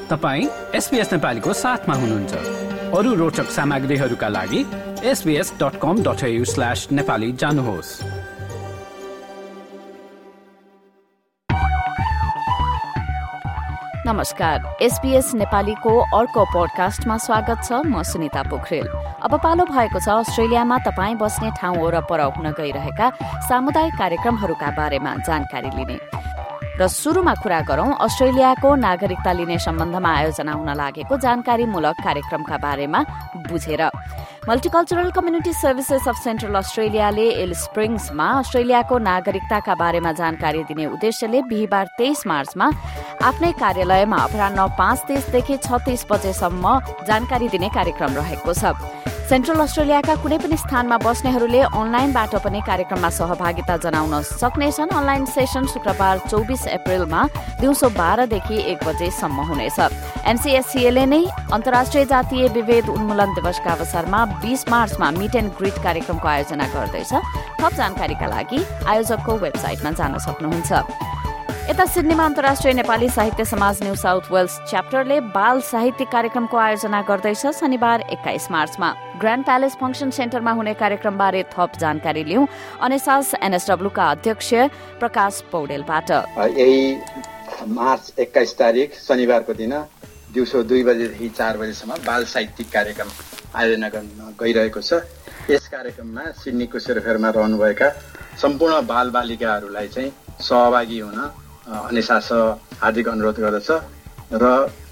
तपाईं SBS नेपालीको साथमा हुनुहुन्छ। अरू रोचक सामग्रीहरूका लागि sbs.com.au/nepali जानुहोस्। नमस्कार, SBS नेपालीको अर्को पोडकास्टमा स्वागत छ। म सुनिता पोखरेल। अब पालो भएको छ अस्ट्रेलियामा तपाईं बस्ने ठाउँ वरपर हुन गइरहेका सामुदायिक कार्यक्रमहरूका बारेमा जानकारी लिने। र सुरुमा कुरा गरौं अस्ट्रेलियाको नागरिकता लिने सम्बन्धमा आयोजना हुन लागेको जानकारीमूलक कार्यक्रमका बारेमा बुझेर। Multicultural community services of central अस्ट्रेलियाले एल स्प्रिङ्समा अस्ट्रेलियाको नागरिकताका बारेमा जानकारी दिने उद्देश्यले बिहिबार 23 मार्चमा आफ्नै कार्यालयमा अपराह्न 5:30 देखि 36 बजेसम्म जानकारी दिने कार्यक्रम रहेको छ। सेन्ट्रल अस्ट्रेलियाका कुनै पनि स्थानमा बस्नेहरूले अनलाइनबाट पनि कार्यक्रममा सहभागिता जनाउन सक्नेछन्। अनलाइन सेसन शुक्रबार 24 अप्रिलमा दिउँसो 12 देखि 1 बजेसम्म हुनेछ। NCSCले नै अन्तर्राष्ट्रिय जातीय विभेद उन्मूलन दिवसका अवसरमा 20 मार्चमा मिट एन्ड ग्रिट कार्यक्रमको आयोजना गर्दैछ। थप जानकारीका लागि आयोजकको वेबसाइटमा जान सक्नुहुन्छ। यता सिडनीमा अन्तर्राष्ट्रिय नेपाली साहित्य समाज न्यू साउथ वेल्स च्याप्टरले बाल साहित्यिक कार्यक्रमको आयोजना गर्दैछ। शनिबार 21 मार्चमा ग्रान्ड प्यालेस फंक्सन सेन्टरमा हुने कार्यक्रमबारे थप जानकारी लिउँ अनेसास NSW का अध्यक्ष प्रकाश पौडेलबाट। यही मार्च 21 तारिक शनिबारको दिन दिउँसो 2 बजेदेखि 4 बजेसम्म बाल साहित्यिक कार्यक्रम आयोजना गर्न गइरहेको छ। यस कार्यक्रममा सिडनीको सेरोफेरमा रहनुभएका सम्पूर्ण बालबालिकाहरूलाई चाहिँ सहभागी हुन अनेसास हार्दिक अनुरोध गर्दछ। र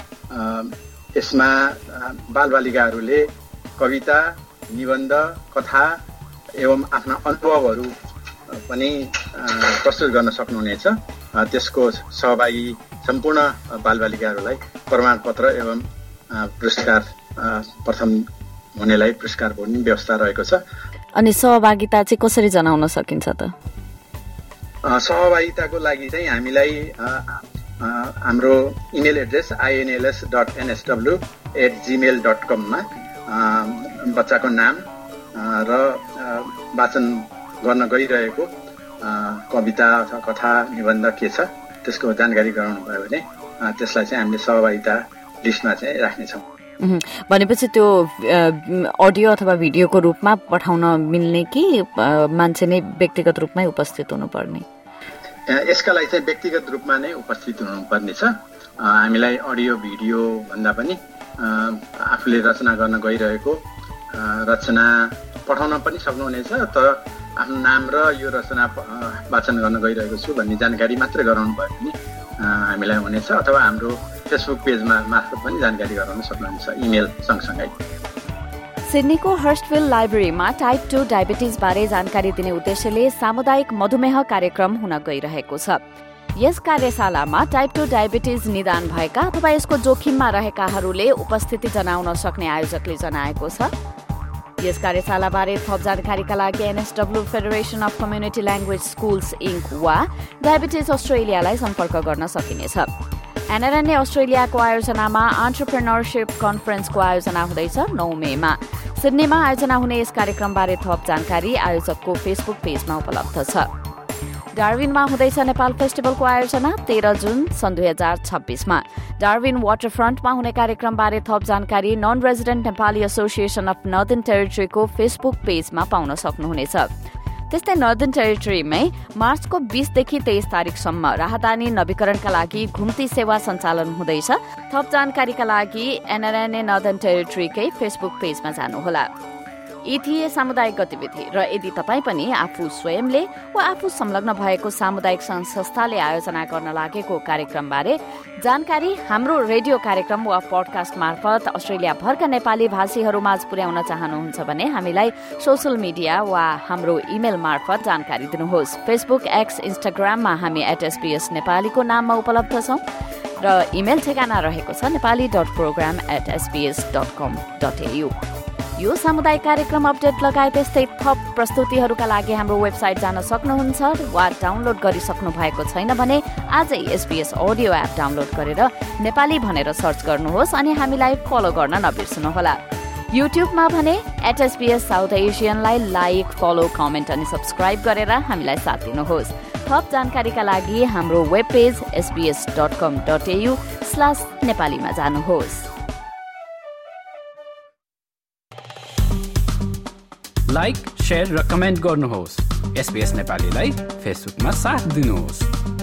यसमा बालबालिकाहरूले कविता, निबन्ध, कथा एवं आफ्ना अनुभवहरू पनि प्रस्तुत गर्न सक्नुहुनेछ। त्यसको सहभागी सम्पूर्ण बालबालिकाहरूलाई प्रमाणपत्र एवं पुरस्कार प्रथम हुनेलाई पुरस्कार पनि व्यवस्था रहेको छ। अनि सहभागिता चाहिँ कसरी जनाउन सकिन्छ त? सहभागिताको लागि चाहिँ हामीलाई हाम्रो इमेल एड्रेस inls.nsw@gmail.com मा बच्चाको नाम र वाचन गर्न गइरहेको कविता अथवा कथा निबन्ध के छ त्यसको जानकारी गराउनु भयो भने त्यसलाई चाहिँ हामीले सहभागिता लिस्टमा चाहिँ राख्नेछौँ। भनेपछि त्यो अडियो अथवा भिडियोको रूपमा पठाउन मिल्ने कि मान्छे नै व्यक्तिगत रूपमै उपस्थित हुनुपर्ने? यसका लागि चाहिँ व्यक्तिगत रूपमा नै उपस्थित हुनुपर्ने छ। हामीलाई अडियो भिडियो भन्दा पनि आफूले रचना गर्न गइरहेको रचना पठाउन पनि सक्नुहुनेछ। तर आफ्नो नाम र यो रचना वाचन गर्न गइरहेको छु भन्ने जानकारी मात्रै गराउनु भयो भने हामीलाई हुनेछ। अथवा हाम्रो फेसबुक पेजमा मार्फत पनि जानकारी गराउन सक्नुहुन्छ इमेल सँगसँगै। सिडनीको हर्स्टभिल लाइब्रेरीमा टाइप 2 डायबिटिज बारे जानकारी दिने उद्देश्यले सामुदायिक मधुमेह कार्यक्रम हुन गइरहेको छ। यस कार्यशालामा टाइप 2 डायबिटिज निदान भएका अथवा यसको जोखिममा रहेकाहरूले उपस्थिति जनाउन सक्ने आयोजकले जनाएको छ। यस कार्यशालाबारे थप जानकारीका लागि NSW federation of community language schools inc वा डायबिटिज अस्ट्रेलियालाई सम्पर्क गर्न सकिनेछ। NRN अस्ट्रेलियाको आयोजनामा एन्टरप्रेन्योरशिप कन्फरेन्सको आयोजना हुँदैछ 9 मेमा। सिडनीमा आयोजना हुने यस कार्यक्रमबारे थप जानकारी आयोजकको फेसबुक पेजमा उपलब्ध छ। डार्विनमा हुँदैछ नेपाल फेस्टिभलको आयोजना 13 जुन सन् 2026 मा। डार्विन वाटरफ्रन्टमा हुने कार्यक्रमबारे थप जानकारी non resident Nepali association of northern टेरिटरीको फेसबुक पेजमा पाउन सक्नुहुनेछ। त्यस्तै नर्दर्न टेरिटरीमै मार्चको 20 देखि 23 तारिकसम्म राहदानी नवीकरणका लागि घुम्ती सेवा सञ्चालन हुँदैछ। थप जानकारीका लागि NRN नर्दर्न टेरिटरीकै फेसबुक पेजमा जानुहोला। यी थिए सामुदायिक गतिविधि। र यदि तपाईँ पनि आफू स्वयंले वा आफू संलग्न भएको सामुदायिक संस्थाले आयोजना गर्न लागेको कार्यक्रमबारे जानकारी हाम्रो रेडियो कार्यक्रम वा पडकास्ट मार्फत अस्ट्रेलिया भरका नेपाली भाषीहरूमाझ पुर्याउन चाहनुहुन्छ भने हामीलाई सोशल मिडिया वा हाम्रो इमेल मार्फत जानकारी दिनुहोस्। फेसबुक, एक्स, इन्स्टाग्राममा हामी @SBS नेपालीको नाममा उपलब्ध छौँ र इमेल ठेगाना रहेको छ nepali.program@sbs.com.au। यो सामुदायिक कार्यक्रम अपडेट लगायत यस्तै थप प्रस्तुतिहरूका लागि हाम्रो वेबसाइट जान सक्नुहुन्छ वा डाउनलोड गरिसक्नु भएको छैन भने आजै SBS अडियो एप डाउनलोड गरेर नेपाली भनेर सर्च गर्नुहोस् अनि हामीलाई फलो गर्न नबिर्सनुहोला। युट्युबमा भने @SBS साउथ एसियनलाई लाइक, फलो, कमेन्ट अनि सब्स्क्राइब गरेर हामीलाई साथ दिनुहोस्। थप जानकारीका लागि हाम्रो वेब पेज sbs.com.au/नेपालीमा जानुहोस्। लाइक, शेयर र कमेन्ट गर्नुहोस्। SBS नेपालीलाई फेसबुकमा साथ दिनुहोस्।